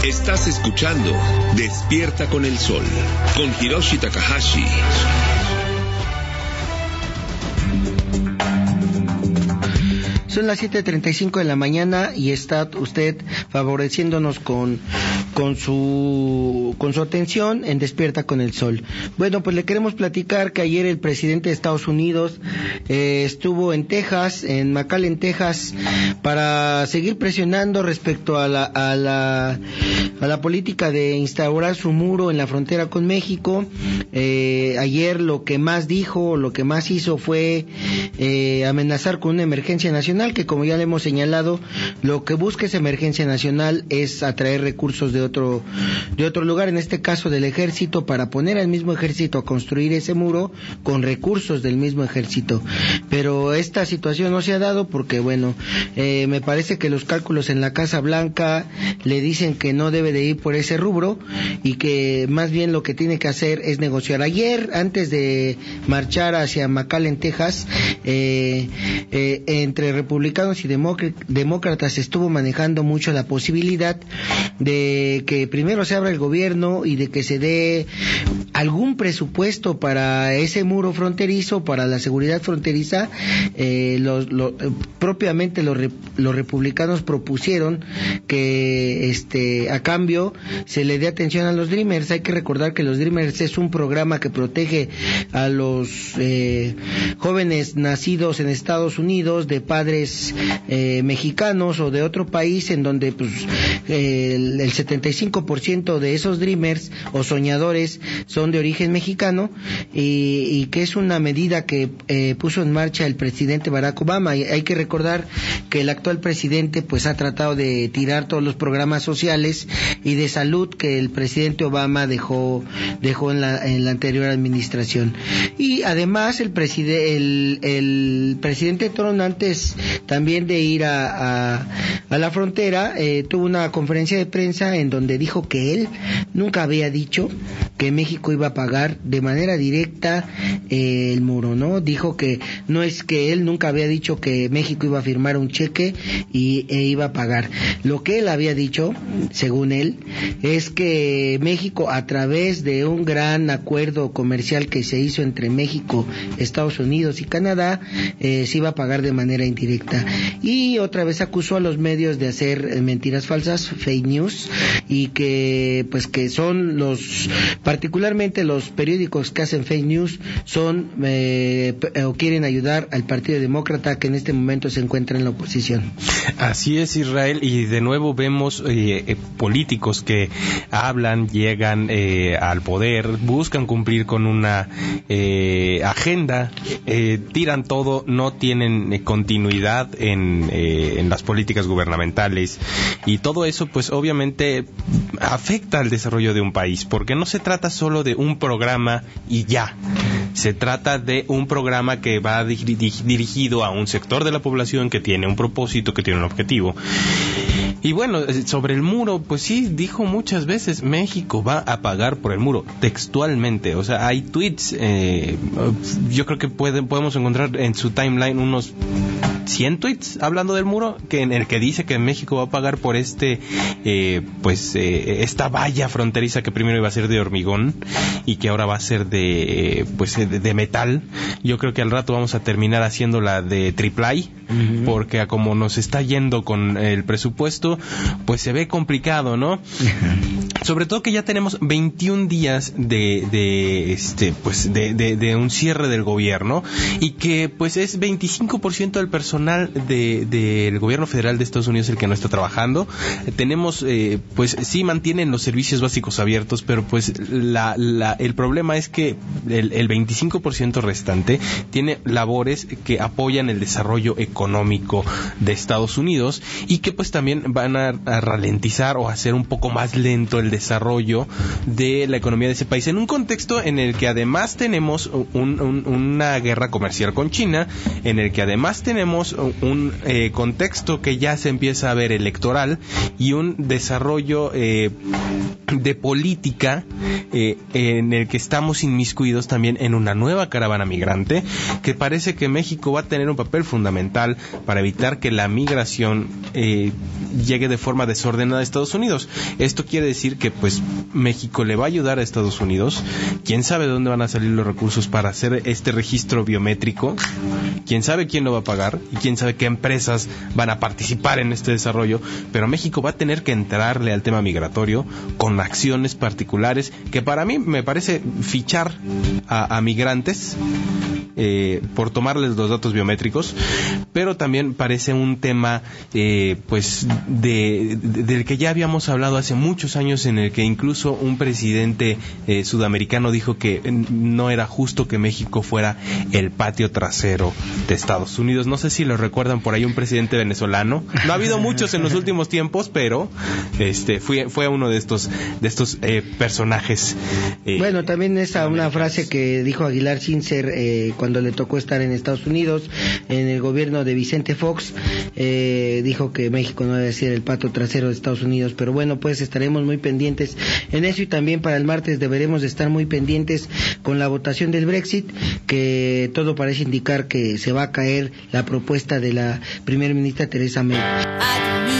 Estás escuchando Despierta con el Sol, con Hiroshi Takahashi. Son las 7:35 de la mañana y está usted favoreciéndonos con su atención en Despierta con el Sol. Bueno, pues le queremos platicar que ayer el presidente de Estados Unidos estuvo en Texas, en McAllen, Texas, para seguir presionando respecto a la política de instaurar su muro en la frontera con México. Ayer lo que más dijo, lo que más hizo fue amenazar con una emergencia nacional, que como ya le hemos señalado, lo que busca esa emergencia nacional es atraer recursos de otro lugar, en este caso del ejército, para poner al mismo ejército a construir ese muro con recursos del mismo ejército. Pero esta situación no se ha dado porque, bueno, me parece que los cálculos en la Casa Blanca le dicen que no debe de ir por ese rubro y que más bien lo que tiene que hacer es negociar. Ayer, antes de marchar hacia McAllen, Texas, entre republicanos y demócratas estuvo manejando mucho la posibilidad de que primero se abra el gobierno y de que se dé algún presupuesto para ese muro fronterizo, para la seguridad fronteriza. Propiamente los republicanos propusieron que a cambio se le dé atención a los Dreamers. Hay que recordar que los Dreamers es un programa que protege a los jóvenes nacidos en Estados Unidos de padres mexicanos o de otro país, en donde pues el 75% de esos Dreamers o soñadores son de origen mexicano, y que es una medida que puso en marcha el presidente Barack Obama. Y hay que recordar que el actual presidente pues ha tratado de tirar todos los programas sociales y de salud que el presidente Obama dejó en la anterior administración. Y además el presidente Trump, antes también de ir a la frontera, tuvo una conferencia de prensa en donde dijo que él nunca había dicho que México iba a pagar de manera directa el muro, ¿no? Dijo que no es que él nunca había dicho que México iba a firmar un cheque e iba a pagar. Lo que él había dicho, según él, es que México, a través de un gran acuerdo comercial que se hizo entre México, Estados Unidos y Canadá, se iba a pagar de manera indirecta. Y otra vez acusó a los medios de hacer mentiras falsas, fake news, y que son particularmente los periódicos que hacen fake news son o quieren ayudar al Partido Demócrata, que en este momento se encuentra en la oposición. Así es, Israel, y de nuevo vemos políticos que hablan, llegan al poder, buscan cumplir con una agenda, tiran todo, no tienen continuidad en las políticas gubernamentales, y todo eso pues obviamente afecta al desarrollo de un país, porque no se trata solo de un programa y ya. Se trata de un programa que va dirigido a un sector de la población que tiene un propósito, que tiene un objetivo. Y bueno, sobre el muro, pues sí, dijo muchas veces, México va a pagar por el muro, textualmente. O sea, hay tweets, yo creo que podemos encontrar en su timeline unos 100 tweets hablando del muro, en el que dice que México va a pagar por esta valla fronteriza que primero iba a ser de hormigón y que ahora va a ser de metal. Yo creo que al rato vamos a terminar haciéndola de triple A, porque a como nos está yendo con el presupuesto, pues se ve complicado, ¿no? Sobre todo que ya tenemos 21 días de un cierre del gobierno, y que pues es 25% del personal del gobierno federal de Estados Unidos el que no está trabajando. Tenemos pues sí mantienen los servicios básicos abiertos, pero pues el problema es que el 25% restante tiene labores que apoyan el desarrollo económico de Estados Unidos, y que pues también van a ralentizar o hacer un poco más lento el desarrollo de la economía de ese país, en un contexto en el que además tenemos una guerra comercial con China, en el que además tenemos un contexto que ya se empieza a ver electoral y un desarrollo de política en el que estamos inmiscuidos también en una nueva caravana migrante, que parece que México va a tener un papel fundamental para evitar que la migración llegue de forma desordenada a Estados Unidos. Esto quiere decir que pues México le va a ayudar a Estados Unidos. ¿Quién sabe de dónde van a salir los recursos para hacer este registro biométrico? ¿Quién sabe quién lo va a pagar? ¿Y quién sabe qué empresas van a participar en este desarrollo? Pero México va a tener que entrarle al tema migratorio con acciones particulares que para mí me parece fichar a migrantes por tomarles los datos biométricos, pero también parece un tema pues del que ya habíamos hablado hace muchos años, en el que incluso un presidente sudamericano dijo que no era justo que México fuera el patio trasero de Estados Unidos. No sé si lo recuerdan, por ahí un presidente venezolano. No ha habido muchos en los últimos tiempos, pero fue uno de estos personajes. Bueno, también una frase que dijo Aguilar Sincer cuando le tocó estar en Estados Unidos, en el gobierno de Vicente Fox, dijo que México no debe ser el patio trasero de Estados Unidos, pero bueno, pues estaremos muy pendientes en eso, y también para el martes deberemos de estar muy pendientes con la votación del Brexit, que todo parece indicar que se va a caer la propuesta de la primera ministra Theresa May.